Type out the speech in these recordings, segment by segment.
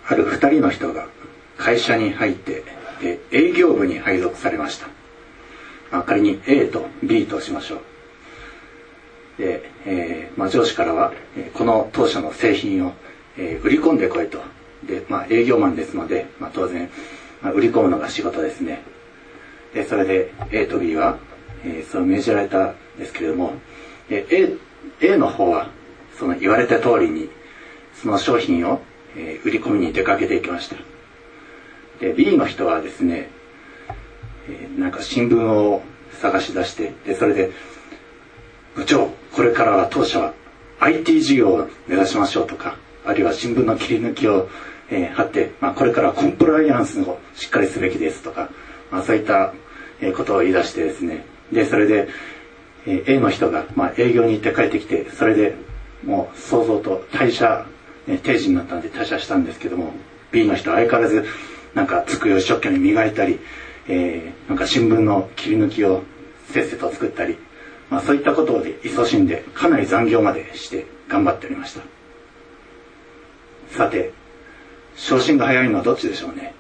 ある2人の人が会社に入ってで営業部に配属されました。仮に A と B としましょう。で、上司からはこの当社の製品を、売り込んでこいと。で、営業マンですので、当然、売り込むのが仕事ですね。でそれで A と B は、そう命じられたんですけれども、A の方はその言われた通りにその商品を、売り込みに出かけていきました。で B の人はですね、なんか新聞を探し出して、でそれで部長、これからは当社は IT 事業を目指しましょうとか、あるいは新聞の切り抜きを、貼って、これからはコンプライアンスをしっかりすべきですとか、そういったことを言い出してですね、でそれで A の人が営業に行って帰ってきて、それでもう早々と退社、定時になったんで退社したんですけども、 B の人は相変わらずなんか机を一生懸命磨いたり、なんか新聞の切り抜きをせっせと作ったり、そういったことで勤しんで、かなり残業までして頑張っておりました。さて、昇進が早いのはどっちでしょうね。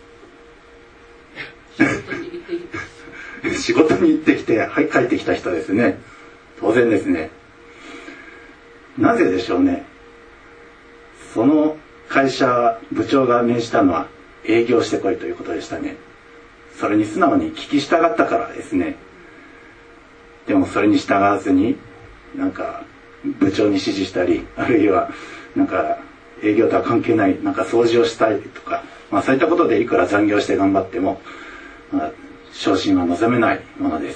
仕事に行ってきて、帰ってきた人ですね。当然ですね。なぜでしょうね。その会社部長が命じたのは営業してこいということでしたね。それに素直に聞き従ったからですね。でもそれに従わずに、なんか部長に指示したり、あるいはなんか営業とは関係ないなんか掃除をしたいとか、そういったことでいくら残業して頑張っても、昇進は望めないものです。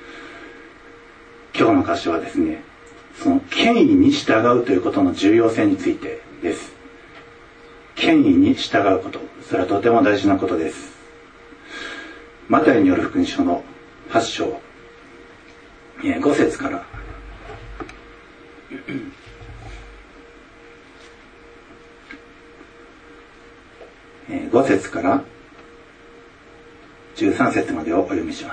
今日の箇所はですね、その権威に従うということの重要性についてです。権威に従うこと、それはとても大事なことです。マタイによる福音書の8章5節から5節から13節までをお読みします。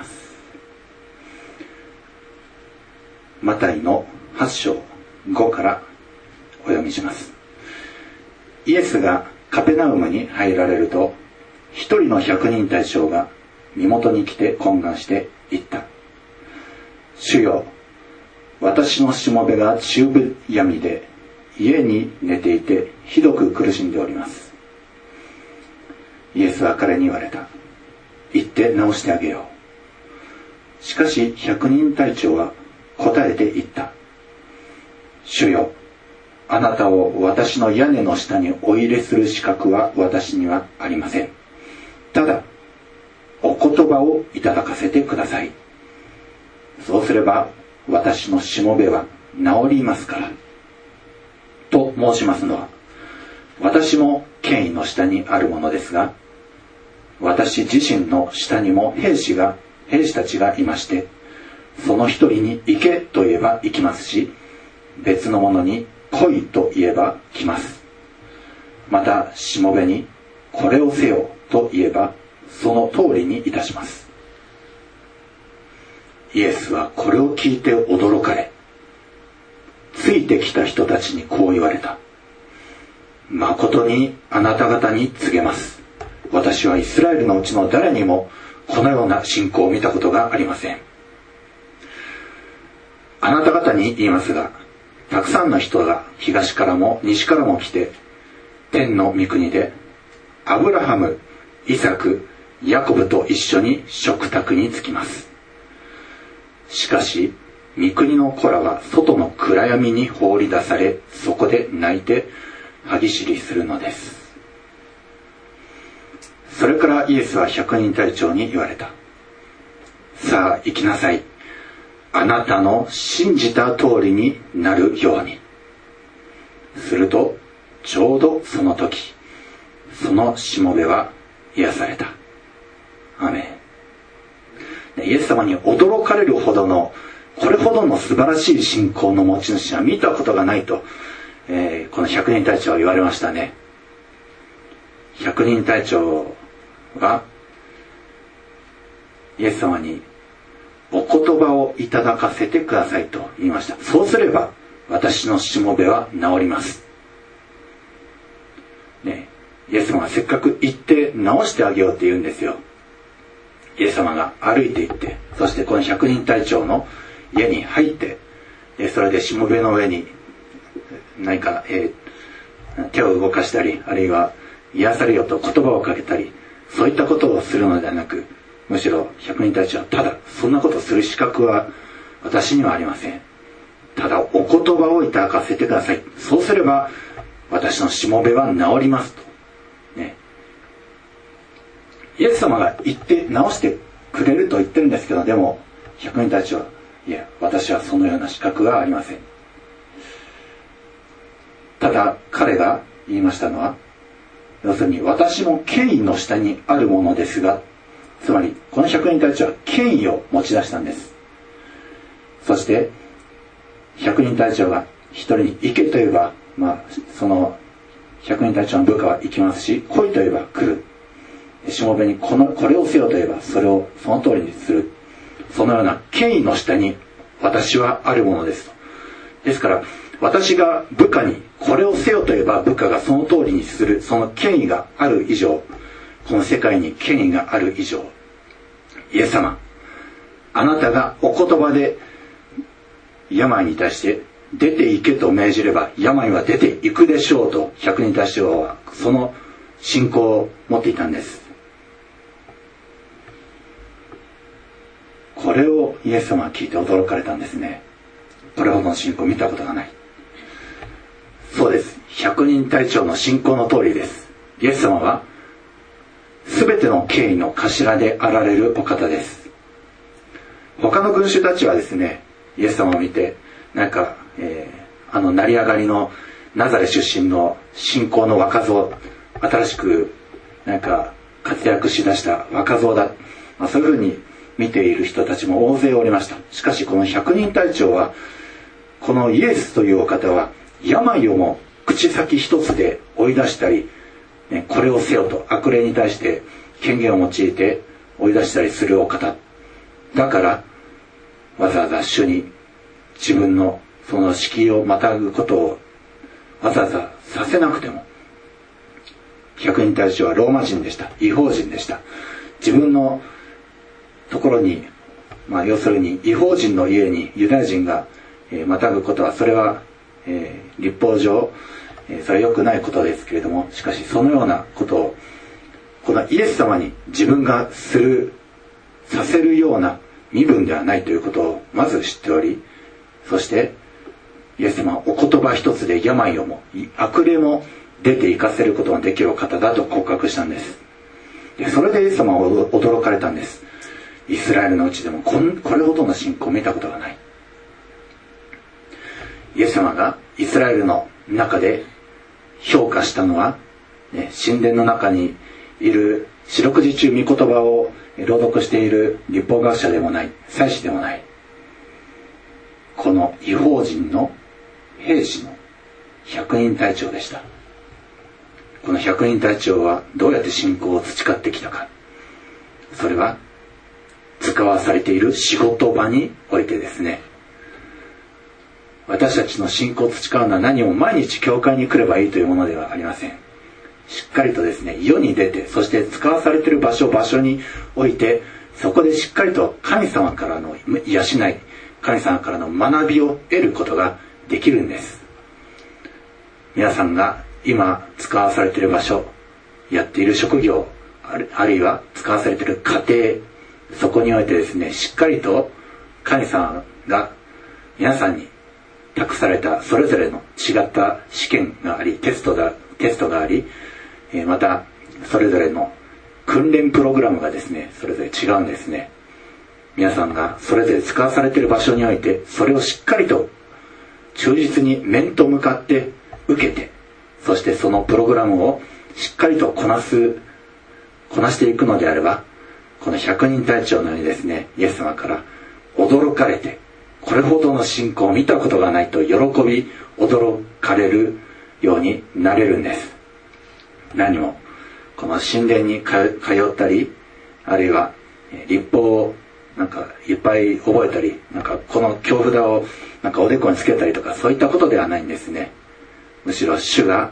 マタイの8章5からお読みします。イエスがカペナウムに入られると、一人の百人隊長が身元に来て懇願して言った。主よ、私のしもべが中部闇で家に寝ていてひどく苦しんでおります。イエスは彼に言われた。行って治してあげよう。しかし百人隊長は答えて言った。主よ、あなたを私の屋根の下にお入れする資格は私にはありません。ただ、お言葉をいただかせてください。そうすれば私のしもべは治りますから。と申しますのは、私も権威の下にあるものですが、私自身の下にも兵士たちがいまして、その一人に行けと言えば行きますし、別の者に来いと言えば来ます。またしもべにこれをせよと言えばその通りにいたします。イエスはこれを聞いて驚かれ、ついてきた人たちにこう言われた。誠にあなた方に告げます。私はイスラエルのうちの誰にもこのような信仰を見たことがありません。あなた方に言いますが、たくさんの人が東からも西からも来て、天の御国でアブラハム、イサク、ヤコブと一緒に食卓に着きます。しかし御国の子らは外の暗闇に放り出され、そこで泣いて歯ぎしりするのです。それからイエスは百人隊長に言われた。さあ行きなさい。あなたの信じた通りになるように。するとちょうどその時、そのしもべは癒された。アメン。イエス様に驚かれるほどの、これほどの素晴らしい信仰の持ち主は見たことがないと、この百人隊長は言われましたね。百人隊長がイエス様にお言葉をいただかせてくださいと言いました。そうすれば私のしもべは治ります。ね、イイエス様がせっかく行って治してあげようって言うんですよ。イエス様が歩いて行って、そしてこの百人隊長の家に入って、それでしもべの上に何か、手を動かしたり、あるいは癒されよと言葉をかけたり、そういったことをするのではなく、むしろ百人隊長はただそんなことをする資格は私にはありません。ただお言葉をいただかせてください。そうすれば私のしもべは治りますと、ね、イエス様が言って治してくれると言ってるんですけど、でも百人隊長はいや、私はそのような資格がありません。ただ彼が言いましたのは、要するに私も権威の下にあるものですが、つまりこの百人隊長は権威を持ち出したんです。そして百人隊長が一人に行けと言えば、その百人隊長の部下は行きますし、来いと言えば来る。しもべにこれをせよと言えばそれをその通りにする。そのような権威の下に私はあるものですと。ですから私が部下にこれをせよと言えば部下がその通りにする、その権威がある以上、この世界に権威がある以上、イエス様、あなたがお言葉で病に対して出て行けと命じれば病は出て行くでしょうと、百人隊長はその信仰を持っていたんです。これをイエス様は聞いて驚かれたんですね。これほどの信仰を見たことがない。そうです。百人隊長の信仰の通りです。イエス様は全ての権威の頭であられるお方です。他の群衆たちはですね、イエス様を見てなんか、成り上がりのナザレ出身の信仰の若造、新しくなんか活躍しだした若造だ、そういうふうに見ている人たちも大勢おりました。しかしこの百人隊長は、このイエスというお方は病をも口先一つで追い出したり、これをせよと悪霊に対して権限を用いて追い出したりするお方だから、わざわざ主に自分のその敷居をまたぐことをわざわざさせなくても、百人隊長はローマ人でした。異邦人でした。自分のところに、要するに異邦人の家にユダヤ人がまたぐことは、それは律法上それは良くないことですけれども、しかしそのようなことをこのイエス様に自分がさせるような身分ではないということをまず知っており、そしてイエス様はお言葉一つで病をも悪霊も出て行かせることができるお方だと告白したんです。でそれでイエス様は驚かれたんです。イスラエルのうちでもこれほどの信仰を見たことがない。イエス様がイスラエルの中で評価したのは、神殿の中にいる四六時中御言葉を朗読している律法学者でもない、祭司でもない、この異邦人の兵士の百人隊長でした。この百人隊長はどうやって信仰を培ってきたか。それは使わされている仕事場においてですね。私たちの信仰を培うのは何も毎日教会に来ればいいというものではありません。しっかりとですね、世に出て、そして使わされている場所において、そこでしっかりと神様からの養い、神様からの学びを得ることができるんです。皆さんが今使わされている場所、やっている職業、あるいは使わされている家庭、そこにおいてですね、しっかりと神様が皆さんに託されたそれぞれの違った試験があり、テストがあり、またそれぞれの訓練プログラムがですね、それぞれ違うんですね。皆さんがそれぞれ使わされている場所において、それをしっかりと忠実に面と向かって受けて、そしてそのプログラムをしっかりとこなしていくのであれば、この百人隊長のようにですね、イエス様から驚かれて、これほどの信仰を見たことがないと喜び驚かれるようになれるんです。何もこの神殿に通ったり、あるいは律法をなんかいっぱい覚えたり、なんかこの経札をなんかおでこにつけたりとか、そういったことではないんですね。むしろ主が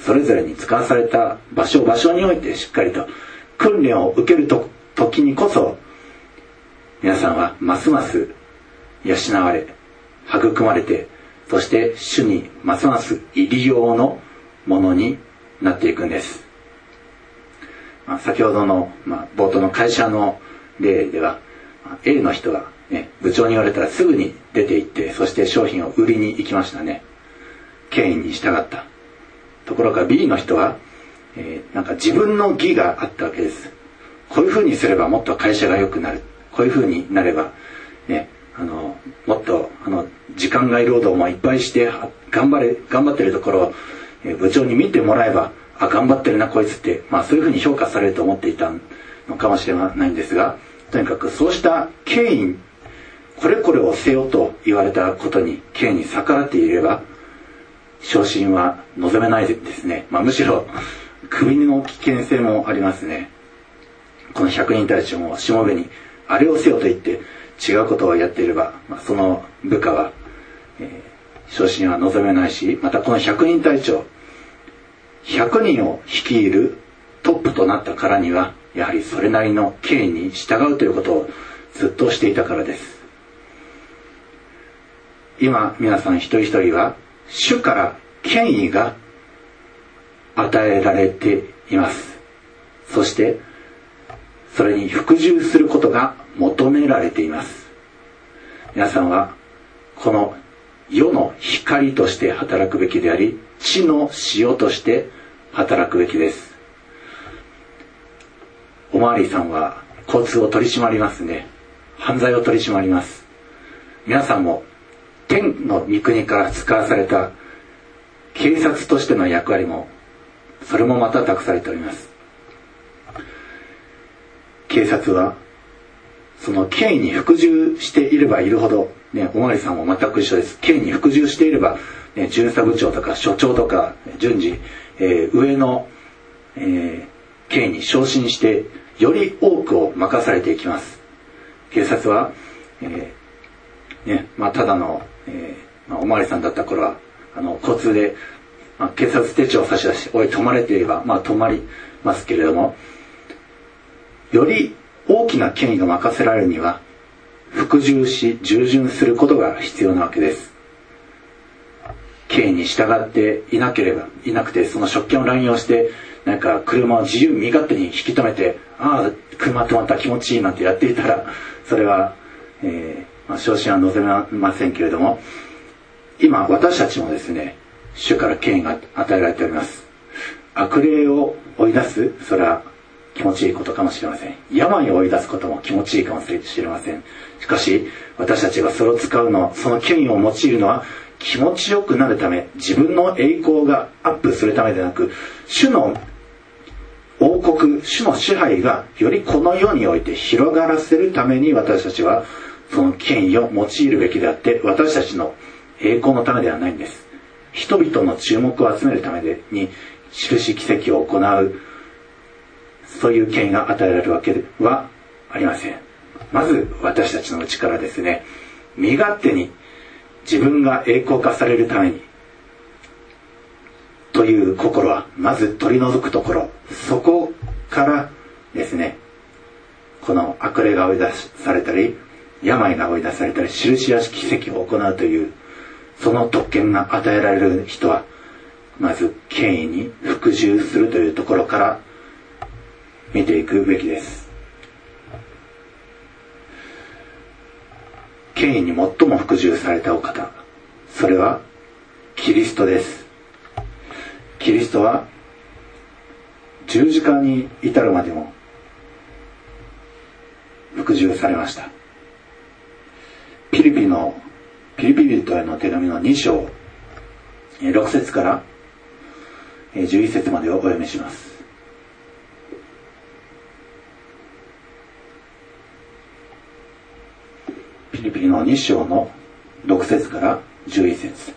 それぞれに使わされた場所においてしっかりと訓練を受ける時にこそ、皆さんはますます養われ、育まれて、そして主にますます入り用のものになっていくんです。先ほどの、冒頭の会社の例では、A の人が、部長に言われたらすぐに出て行って、そして商品を売りに行きましたね。権威に従った。ところが B の人は、なんか自分の義があったわけです。こういうふうにすればもっと会社が良くなる。こういうふうになれば、もっと時間外労働もいっぱいして頑張ってるところを、部長に見てもらえば、頑張ってるなこいつって、そういうふうに評価されると思っていたのかもしれないんですが、とにかくそうした権威、これこれをせよと言われたことに権威に逆らっていれば、昇進は望めないですね。むしろクビの危険性もありますね。この百人隊長もしもべにあれをせよと言って違うことをやっていれば、その部下は、昇進は望めないし、またこの百人隊長、100人を率いるトップとなったからには、やはりそれなりの権威に従うということをずっとしていたからです。今皆さん一人一人は主から権威が与えられています。そしてそれに服従することが求められています。皆さんはこの世の光として働くべきであり、地の塩として働くべきです。おまわりさんは交通を取り締まりますね。犯罪を取り締まります。皆さんも天の御国から使わされた警察としての役割も、それもまた託されております。警察はその権威に服従していればいるほど、おまわりさんも全く一緒です。権威に服従していれば、巡査部長とか所長とか順次、上の、権威に昇進してより多くを任されていきます。警察は、ただの、おまわりさんだった頃は交通で、警察手帳を差し出して「おい止まれ」と言えば、止まりますけれども、より大きな権威が任せられるには服従し従順することが必要なわけです。権威に従っていなくて、その職権を乱用してなんか車を自由身勝手に引き止めて、車止まった気持ちいいなんてやっていたら、それは、昇進は望めませんけれども、今私たちもですね、主から権威が与えられております。悪霊を追い出す、それは気持ちいいことかもしれません。病を追い出すことも気持ちいいかもしれません。しかし私たちがそれを使うの、その権威を用いるのは気持ちよくなるため、自分の栄光がアップするためでなく、主の王国、主の支配がよりこの世において広がらせるために、私たちはその権威を用いるべきであって、私たちの栄光のためではないんです。人々の注目を集めるために印奇跡を行う、そういう権威が与えられるわけではありません。まず私たちの内からですね、身勝手に自分が栄光化されるためにという心はまず取り除くところ、そこからですね、この悪霊が追い出されたり、病が追い出されたり、印や奇跡を行うというその特権が与えられる人は、まず権威に服従するというところから見ていくべきです。権威に最も服従されたお方、それはキリストです。キリストは十字架に至るまでも服従されました。ピリピ人への手紙の2章6節から11節までをお読みします。ピリピの2章の6節から11節。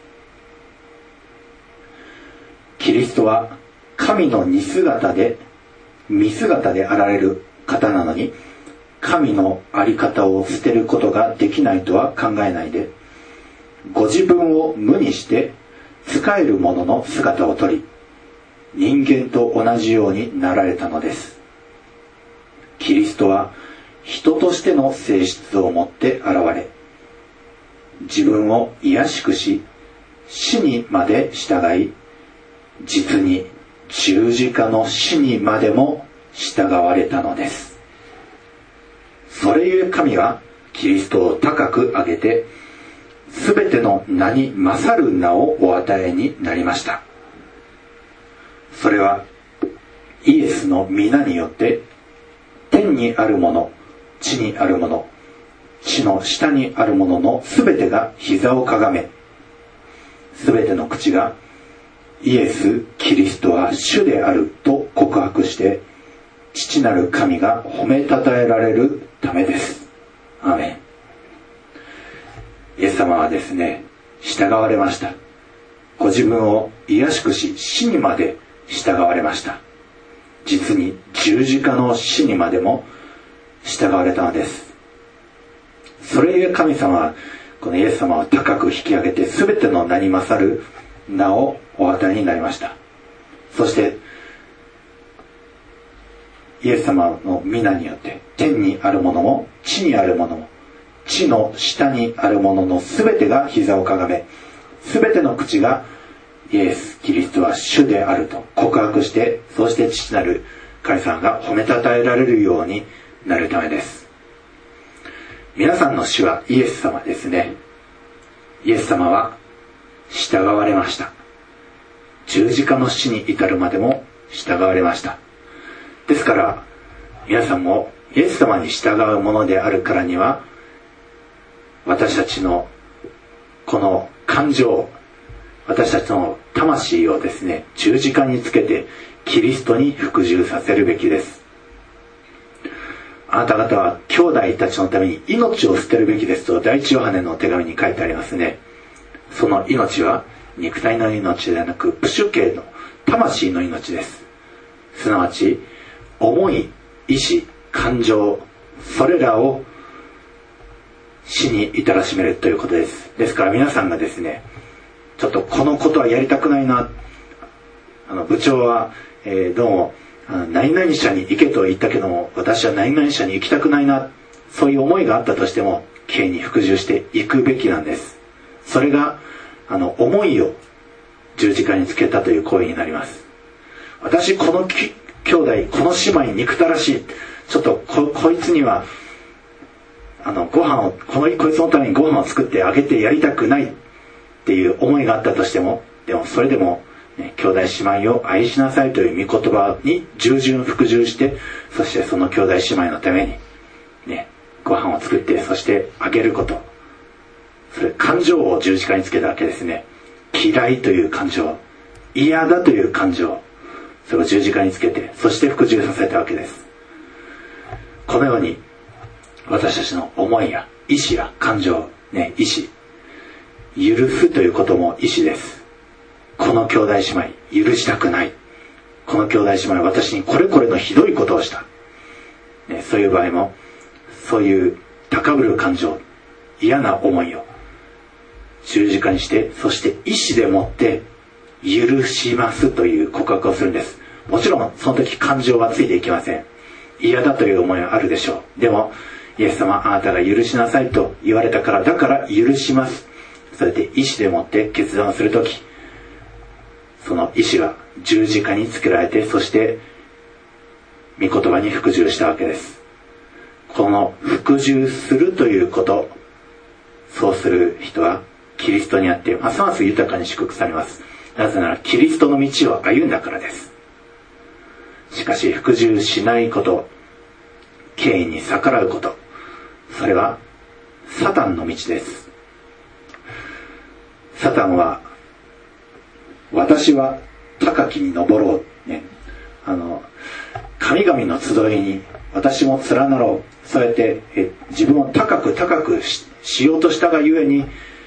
キリストは神の似姿で見姿であられる方なのに、神の在り方を捨てることができないとは考えないで、ご自分を無にして仕える者の姿をとり、 人間と同じようになられたのです。キリストは人としての性質を持って現れ、自分を卑しくし、死にまで従い、実に十字架の死にまでも従われたのです。それゆえ神はキリストを高く上げて、すべての名に勝る名をお与えになりました。それはイエスの皆によって、天にあるもの、地にあるもの、地の下にあるもののすべてが膝をかがめ、すべての口がイエス・キリストは主であると告白して、父なる神が褒めたたえられるためです。アーメン。イエス様はですね、従われました。ご自分を卑しくし、死にまで従われました。実に十字架の死にまでも従われたのです。それゆえ神様はこのイエス様を高く引き上げて、すべての名に勝る名をお与えになりました。そしてイエス様の皆によって、天にあるものも地にあるものも地の下にあるもののすべてが膝をかがめ、すべての口がイエス・キリストは主であると告白して、そうして父なる神様が褒めたたえられるようになるためです。皆さんの主はイエス様ですね。イエス様は従われました。十字架の死に至るまでも従われました。ですから皆さんもイエス様に従うものであるからには、私たちのこの感情、私たちの魂をですね、十字架につけてキリストに服従させるべきです。あなた方は兄弟たちのために命を捨てるべきですと第一ヨハネの手紙に書いてありますね。その命は肉体の命ではなく、プシュ系の魂の命です。すなわち思い、意志、感情、それらを死に至らしめるということです。ですから皆さんがですね、ちょっとこのことはやりたくないな、部長は、どうも何々社に行けと言ったけども、私は何々社に行きたくないな、そういう思いがあったとしても、敬に服従していくべきなんです。それが思いを十字架につけたという行為になります。私この兄弟、この姉妹憎たらしい、ちょっと こいつにはご飯をこいつのためにご飯を作ってあげてやりたくないっていう思いがあったとしても、でもそれでも、ね、兄弟姉妹を愛しなさいという御言葉に従順服従して、そしてその兄弟姉妹のために、ね、ご飯を作って、そしてあげること、それ感情を十字架につけたわけですね。嫌いという感情、嫌だという感情、それを十字架につけて、そして服従させたわけです。このように私たちの思いや意志や感情、ね、意志、許すということも意志です。この兄弟姉妹許したくない、この兄弟姉妹は私にこれこれのひどいことをした、ね、そういう場合も、そういう高ぶる感情、嫌な思いを十字架にして、そして意志でもって許しますという告白をするんです。もちろんその時感情はついていきません。嫌だという思いはあるでしょう。でもイエス様、あなたが許しなさいと言われたから、だから許します。それで意志でもって決断をするとき、その意志が十字架につけられて、そして御言葉に服従したわけです。この服従するということ、そうする人はキリストにあってますます豊かに祝福されます。なぜならキリストの道を歩んだからです。しかし服従しないこと、敬意に逆らうこと、それはサタンの道です。サタンは、私は高きに登ろう、ね、神々の集いに私も連なろう、そうやって自分を高く高く しようとしたがゆえに、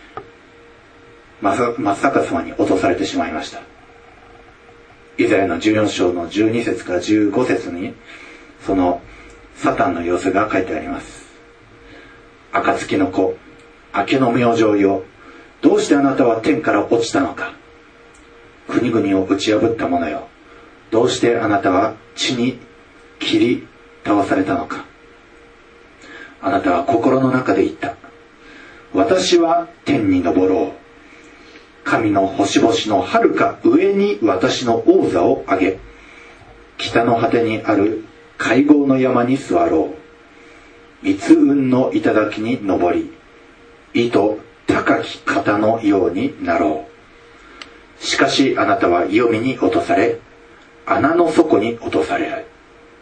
真っ逆さまに落とされてしまいました。イザヤの14章の12節から15節にそのサタンの様子が書いてあります。暁の子、明けの明星よ、どうしてあなたは天から落ちたのか。国々を打ち破った者よ、 どうしてあなたは地に切り倒されたのか。あなたは心の中で言った。私は天に昇ろう。神の星々のはるか上に私の王座を上げ、北の果てにある会合の山に座ろう。密雲の頂に登り、糸高き方のようになろう。しかしあなたは黄泉に落とされ、穴の底に落とされる。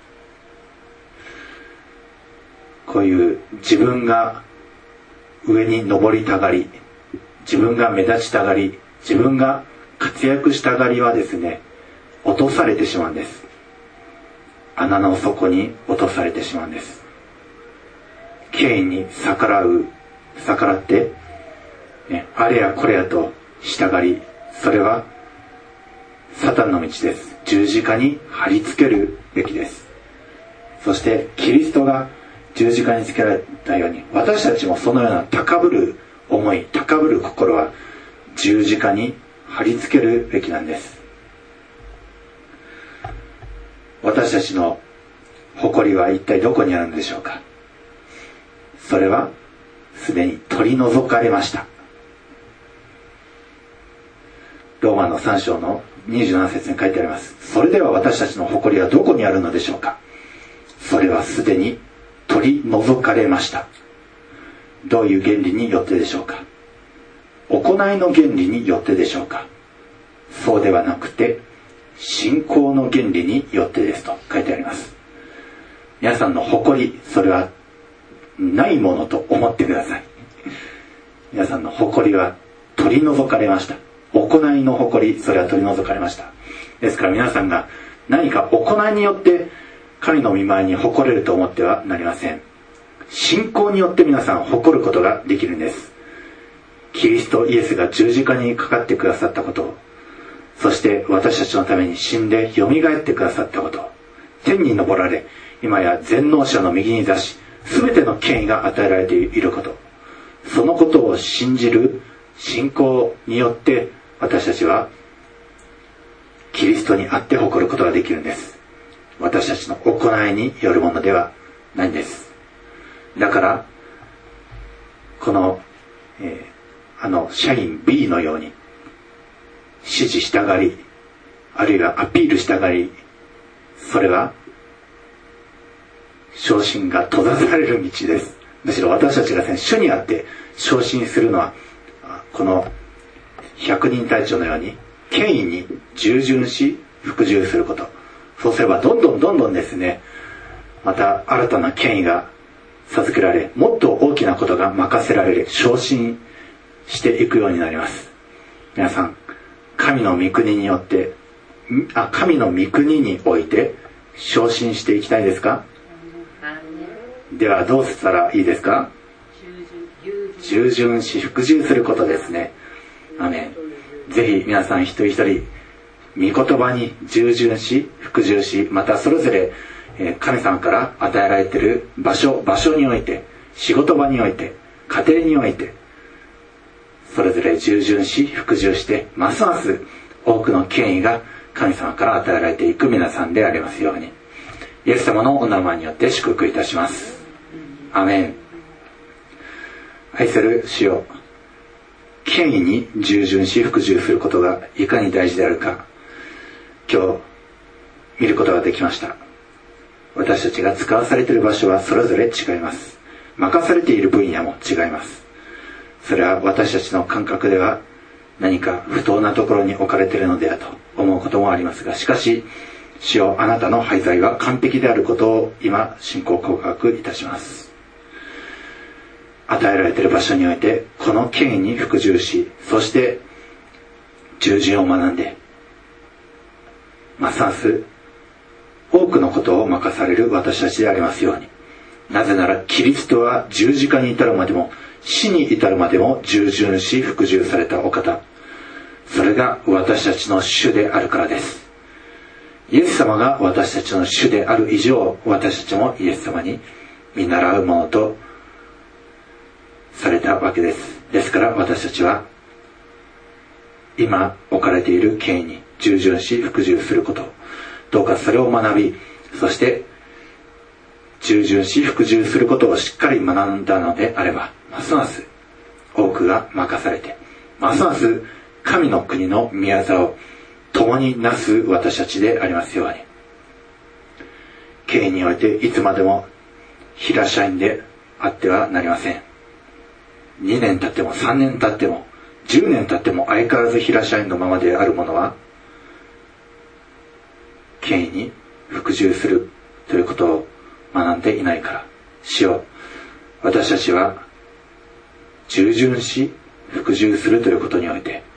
こういう自分が上に登りたがり、自分が目立ちたがり、自分が活躍したがりはですね、落とされてしまうんです。穴の底に落とされてしまうんです。権威に逆らって、ね、あれやこれやと従り、それはサタンの道です。十字架に貼り付けるべきです。そしてキリストが十字架につけられたように、私たちもそのような高ぶる思い、高ぶる心は十字架に貼り付けるべきなんです。私たちの誇りは一体どこにあるのでしょうか。それはすでに取り除かれました。ローマの3章の27節に書いてあります。それでは私たちの誇りはどこにあるのでしょうか。それはすでに取り除かれました。どういう原理によってでしょうか。行いの原理によってでしょうか。そうではなくて信仰の原理によってですと書いてあります。皆さんの誇り、それはないものと思ってください。皆さんの誇りは取り除かれました。行いの誇り、それは取り除かれました。ですから皆さんが何か行いによって神の御前に誇れると思ってはなりません。信仰によって皆さん誇ることができるんです。キリストイエスが十字架にかかってくださったことを、そして私たちのために死んでよみがえってくださったことを、天に昇られ、今や全能者の右に座し、すべての権威が与えられていること、そのことを信じる信仰によって私たちはキリストにあって誇ることができるんです。私たちの行いによるものではないんです。だからこの、社員 B のように指示したがり、あるいはアピールしたがり、それは昇進が閉ざされる道です。むしろ私たちが主にあって昇進するのは、この百人隊長のように権威に従順し服従すること。そうすればどんどんですね、また新たな権威が授けられ、もっと大きなことが任せられる、昇進していくようになります。皆さん、神の御国によって、神の御国において昇進していきたいですか？ではどうしたらいいですか？従順し服従することですね。アメン。ぜひ皆さん一人一人御言葉に従順し服従し、またそれぞれ神様から与えられている場所において、仕事場において、家庭において、それぞれ従順し服従して、ますます多くの権威が神様から与えられていく皆さんでありますように、イエス様のお名前によって祝福いたします。アメン。愛する主よ、権威に従順し服従することがいかに大事であるか、今日見ることができました。私たちが使わされている場所はそれぞれ違います。任されている分野も違います。それは私たちの感覚では何か不当なところに置かれているのではと思うこともありますが、しかし主よ、あなたの配罪は完璧であることを今信仰告白いたします。与えられている場所においてこの権威に服従し、そして従順を学んで、ますます多くのことを任される私たちでありますように。なぜならキリストは十字架に至るまでも死に至るまでも従順し服従されたお方、それが私たちの主であるからです。イエス様が私たちの主である以上、私たちもイエス様に見習うものとされたわけです。ですから私たちは今置かれている権威に従順し服従すること、 それを学び、そして従順し服従することをしっかり学んだのであれば、ますます多くが任されて、ますます神の国の御業を共になす私たちでありますように。経営においていつまでも平社員であってはなりません。2年経っても3年経っても10年経っても相変わらず平社員のままである者は、経営に服従するということを学んでいないから。主よ、私たちは従順し服従するということにおいて、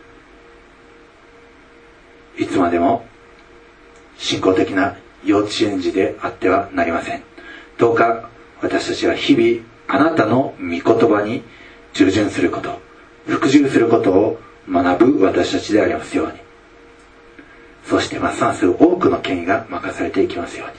いつまでも信仰的な幼稚園児であってはなりません。どうか私たちは日々あなたの御言葉に従順すること、服従することを学ぶ私たちでありますように。そしてますます多くの権威が任されていきますように。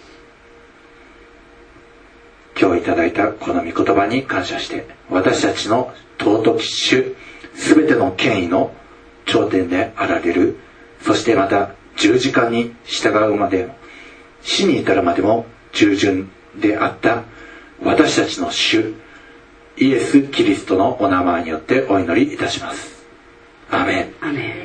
今日いただいたこの御言葉に感謝して、私たちの尊き主、すべての権威の頂点であられる、そしてまた十字架に従うまで、死に至るまでも従順であった私たちの主イエス・キリストのお名前によってお祈りいたします。アーメン。 アーメン。